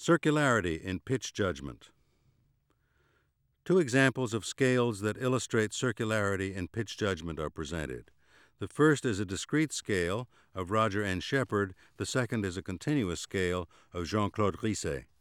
Circularity in pitch judgment. Two examples of scales that illustrate circularity in pitch judgment are presented. The first is a discrete scale of Roger N. Shepard. The second is a continuous scale of Jean-Claude Risset.